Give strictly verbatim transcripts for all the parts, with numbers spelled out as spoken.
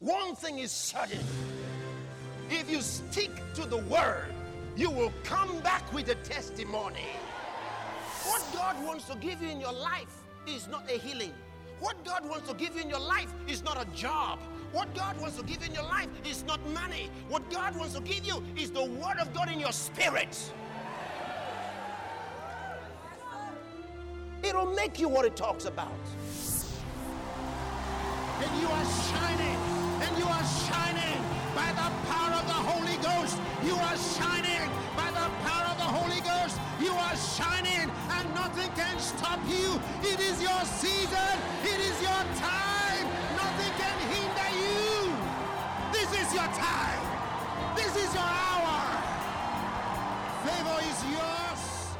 One thing is certain. If you stick to the word, you will come back with a testimony. What God wants to give you in your life is not a healing. What God wants to give you in your life is not a job. What God wants to give you in your life is not money. What God wants to give you is the word of God in your spirit. It'll make you what it talks about. And you are shining, and you are shining by the power of the Holy Ghost. You are shining by the power of the Holy Ghost. You are shining, and nothing can stop you. It is your season. It is your time. Nothing can hinder you. This is your time. This is your hour. Favor is yours.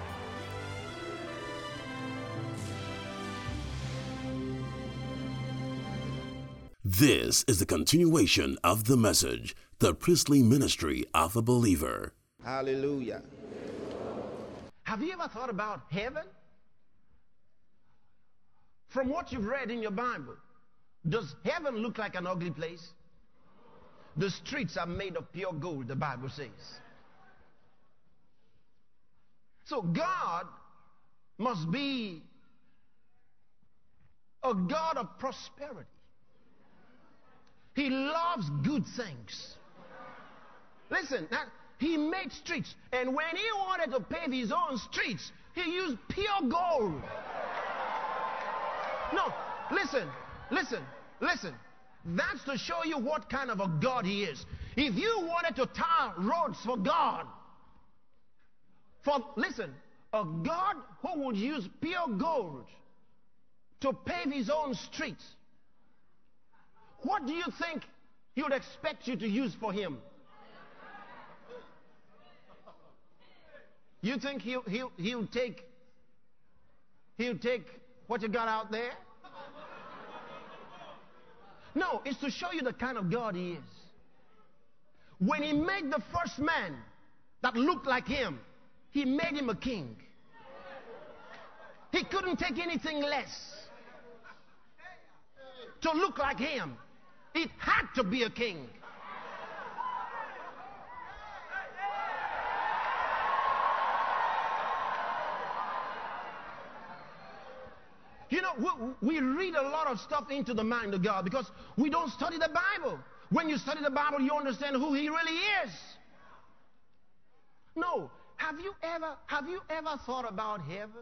This is the continuation of the message, the priestly ministry of a believer. Hallelujah. Have you ever thought about heaven? From what you've read in your Bible, does heaven look like an ugly place? The streets are made of pure gold, the Bible says. So God must be a God of prosperity. He loves good things. Listen, now, he made streets, and when he wanted to pave his own streets, he used pure gold. No, listen, listen, listen. That's to show you what kind of a God he is. If you wanted to tar roads for God, for, listen, a God who would use pure gold to pave his own streets, what do you think he would expect you to use for him? You think he'll, he'll, he'll take he'll take what you got out there? No, it's to show you the kind of God he is. When he made the first man that looked like him, he made him a king. He couldn't take anything less to look like him. It had to be a king. You know, we, we read a lot of stuff into the mind of God because we don't study the Bible. When you study the Bible, you understand who he really is. No, have you ever, have you ever thought about heaven?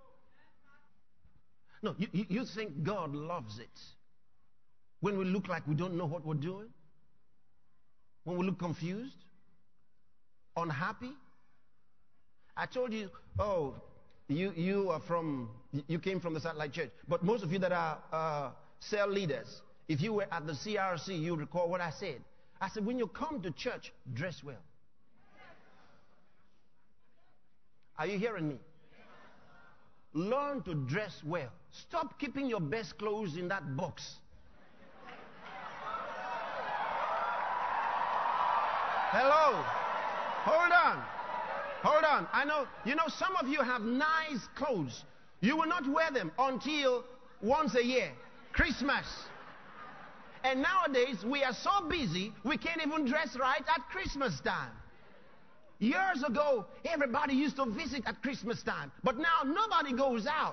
No, you, you, you think God loves it when we look like we don't know what we're doing? When we look confused? Unhappy? I told you, oh, you, you are from, you came from the Satellite Church. But most of you that are uh, cell leaders, if you were at the C R C, you recall what I said. I said, when you come to church, dress well. Are you hearing me? Learn to dress well. Stop keeping your best clothes in that box. Hello. Hold on. Hold on. I know, you know, some of you have nice clothes. You will not wear them until once a year, Christmas. And nowadays, we are so busy, we can't even dress right at Christmas time. Years ago, everybody used to visit at Christmas time. But now, nobody goes out.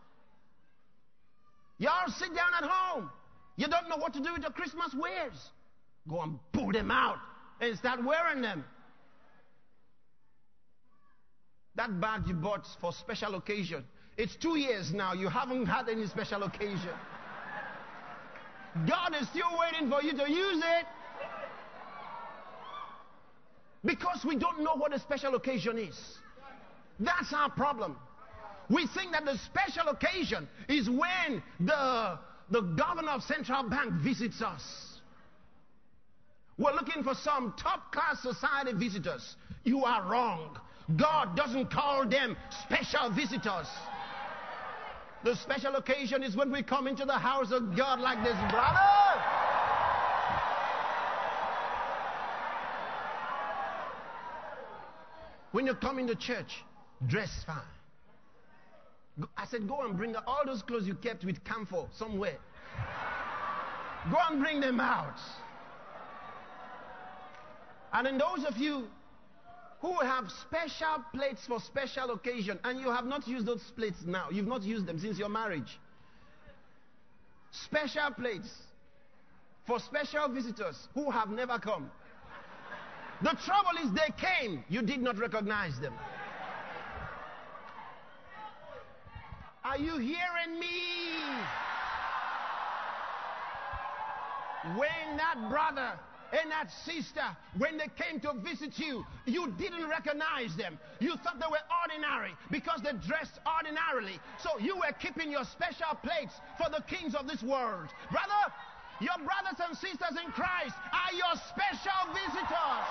Y'all sit down at home. You don't know what to do with your Christmas wares. Go and pull them out and start wearing them. That bag you bought for special occasion, it's two years now. You haven't had any special occasion. God is still waiting for you to use it. Because we don't know what a special occasion is. That's our problem. We think that the special occasion is when the, the governor of Central Bank visits us. We're looking for some top-class society visitors. You are wrong. God doesn't call them special visitors. The special occasion is when we come into the house of God like this, brother. When you come into church, dress fine. I said, go and bring all those clothes you kept with camphor somewhere. Go and bring them out. And then those of you who have special plates for special occasion, and you have not used those plates now, you've not used them since your marriage. Special plates for special visitors who have never come. The trouble is they came, you did not recognize them. Are you hearing me? When that brother and that sister, when they came to visit you, you didn't recognize them. You thought they were ordinary because they dressed ordinarily. So you were keeping your special plates for the kings of this world. Brother, your brothers and sisters in Christ are your special visitors.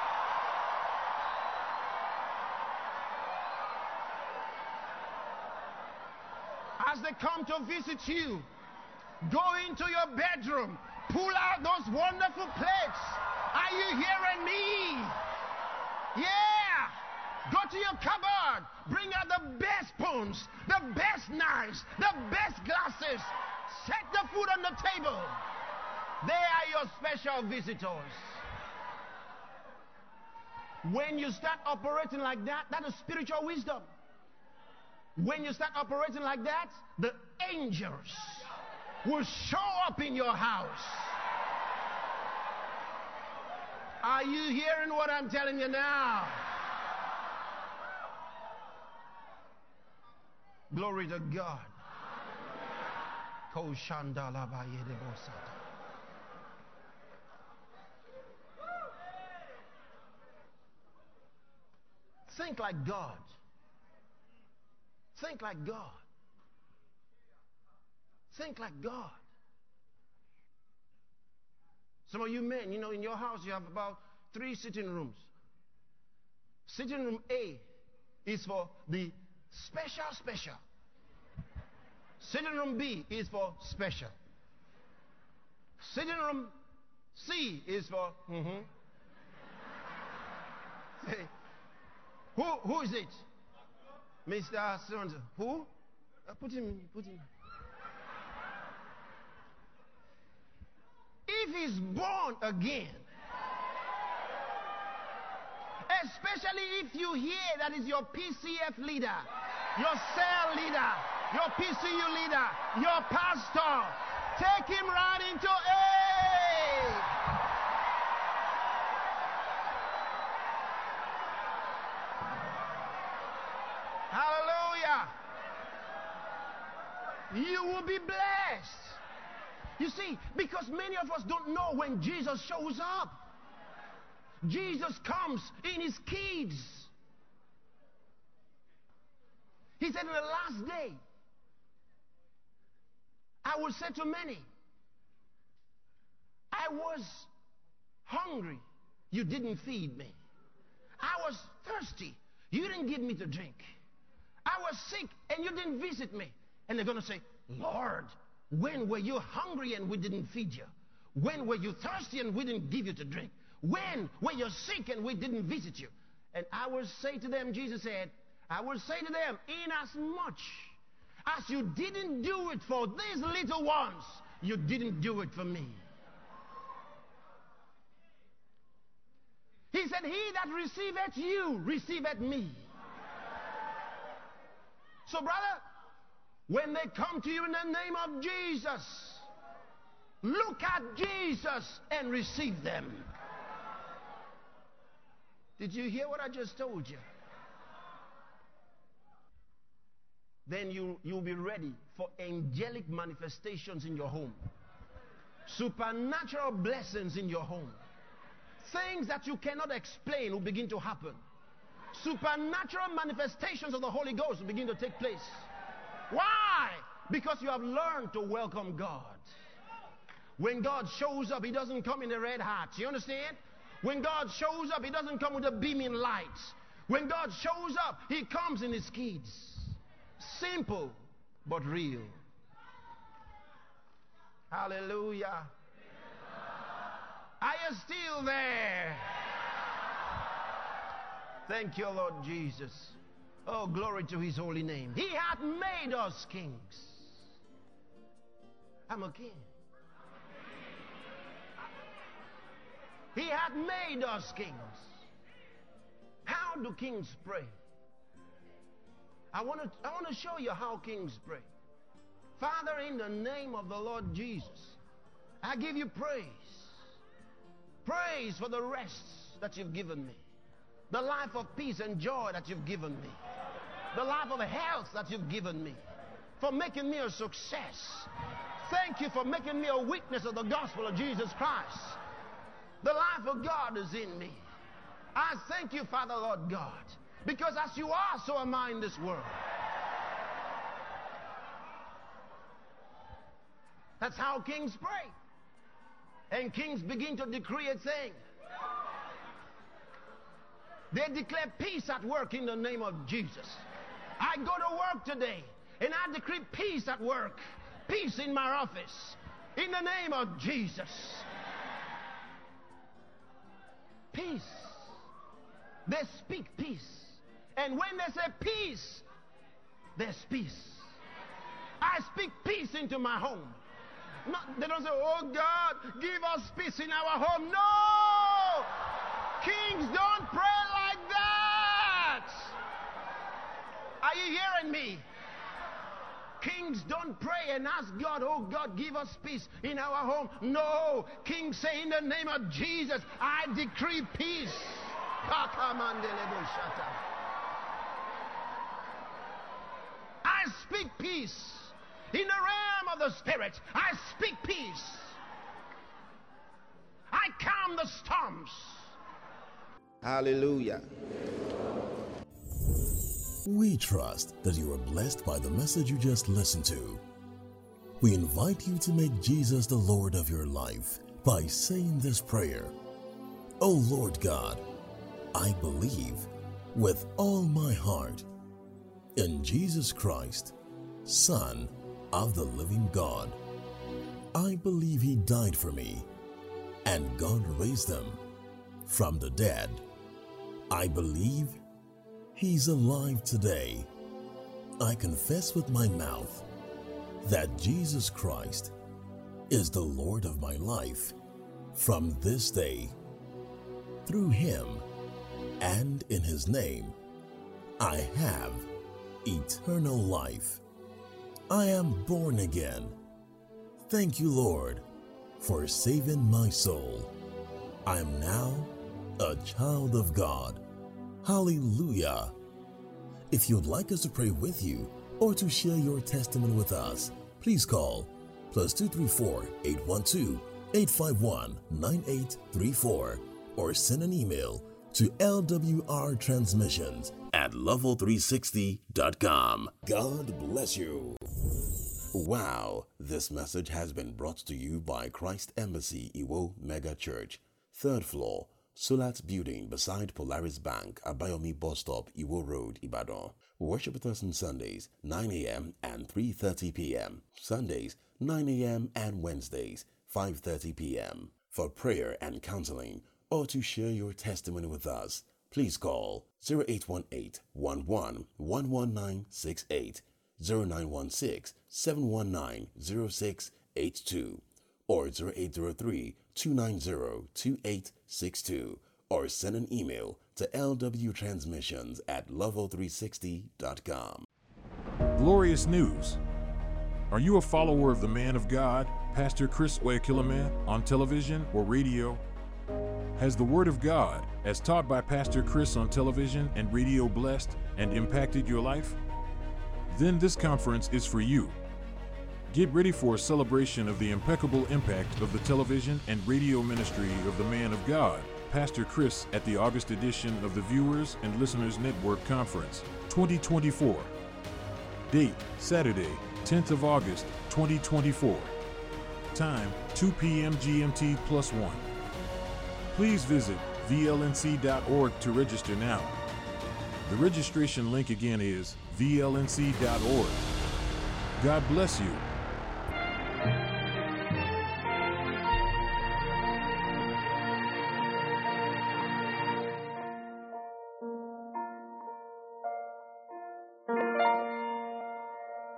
As they come to visit you, go into your bedroom, pull out those wonderful plates. Are you hearing me? Yeah. Go to your cupboard, bring out the best spoons, the best knives, the best glasses. Set the food on the table. They are your special visitors. When you start operating like that, that is spiritual wisdom. When you start operating like that, the angels will show up in your house. Are you hearing what I'm telling you now? Glory to God. Think like God. Think like God. Think like God. Some of you men, you know, in your house you have about three sitting rooms. Sitting room A is for the special special. Sitting room B is for special. Sitting room C is for mm-hmm. Say, who who is it? Mister Sonzo. Who? Uh, put him, put him. If he's born again, especially if you hear that is your P C F leader, your cell leader, your P C U leader, your pastor, take him right into A. Hallelujah. You will be blessed. You see, because many of us don't know when Jesus shows up. Jesus comes in his kids. He said in the last day, I will say to many, I was hungry, you didn't feed me. I was thirsty, you didn't give me to drink. I was sick and you didn't visit me. And they're going to say, Lord, when were you hungry and we didn't feed you? When were you thirsty and we didn't give you to drink? When were you sick and we didn't visit you? And I will say to them, Jesus said, I will say to them, in as much as you didn't do it for these little ones, you didn't do it for me. He said, he that receiveth you, receiveth me. So, brother, when they come to you in the name of Jesus, look at Jesus and receive them. Did you hear what I just told you? Then you, you'll be ready for angelic manifestations in your home. Supernatural blessings in your home. Things that you cannot explain will begin to happen. Supernatural manifestations of the Holy Ghost will begin to take place. Why? Because you have learned to welcome God. When God shows up, he doesn't come in a red hat. You understand? When God shows up, he doesn't come with a beaming light. When God shows up, he comes in his kids. Simple, but real. Hallelujah. Are you still there? Thank you, Lord Jesus. Oh, glory to his holy name. He hath made us kings. I'm a king. He hath made us kings. How do kings pray? I want to I want to show you how kings pray. Father, in the name of the Lord Jesus, I give you praise. Praise for the rest that you've given me. The life of peace and joy that you've given me. The life of health that you've given me. For making me a success. Thank you for making me a witness of the gospel of Jesus Christ. The life of God is in me. I thank you, Father, Lord God, because as you are, so am I in this world. That's how kings pray. And kings begin to decree a thing. They declare peace at work in the name of Jesus. I go to work today and I decree peace at work. Peace in my office. In the name of Jesus. Peace. They speak peace. And when they say peace, there's peace. I speak peace into my home. Not, they don't say, oh God, give us peace in our home. No! Kings don't pray like that. Are you hearing me? Kings don't pray and ask God, oh God, give us peace in our home. No. Kings say, in the name of Jesus, I decree peace. I speak peace. In the realm of the Spirit, I speak peace. I calm the storms. Hallelujah. We trust that you are blessed by the message you just listened to. We invite you to make Jesus the Lord of your life by saying this prayer. Oh Lord God, I believe with all my heart in Jesus Christ, Son of the living God. I believe he died for me and God raised him from the dead. I believe he's alive today. I confess with my mouth that Jesus Christ is the Lord of my life from this day. Through him and in his name, I have eternal life. I am born again. Thank you, Lord, for saving my soul. I am now a child of God. Hallelujah. If you'd like us to pray with you or to share your testimony with us, please call plus two three four, eight one two, eight five one, nine eight three four or send an email to L W R transmissions at level three sixty dot com. God bless you. Wow, this message has been brought to you by Christ Embassy Iwo Mega Church, third floor, Sulat Building beside Polaris Bank, Abayomi Bus Stop, Iwo Road, Ibadan. Worship with us on Sundays, nine a.m. and three thirty p.m. Sundays, nine a.m. and Wednesdays, five thirty p.m. For prayer and counseling or to share your testimony with us, please call zero eight one eight, one one, one one nine six eight, zero nine one six, seven one nine, zero six eight two or zero eight zero three, two nine zero, two eight six two or send an email to L W transmissions at level three sixty dot com. Glorious news. Are you a follower of the man of God, Pastor Chris Oyakhilome, on television or radio? Has the Word of God, as taught by Pastor Chris on television and radio, blessed and impacted your life? Then this conference is for you. Get ready for a celebration of the impeccable impact of the television and radio ministry of the man of God, Pastor Chris, at the August edition of the Viewers and Listeners Network Conference twenty twenty-four. Date, Saturday, tenth of August, twenty twenty-four. Time, two p.m. G M T plus one. Please visit V L N C dot org to register now. The registration link again is V L N C dot org. God bless you.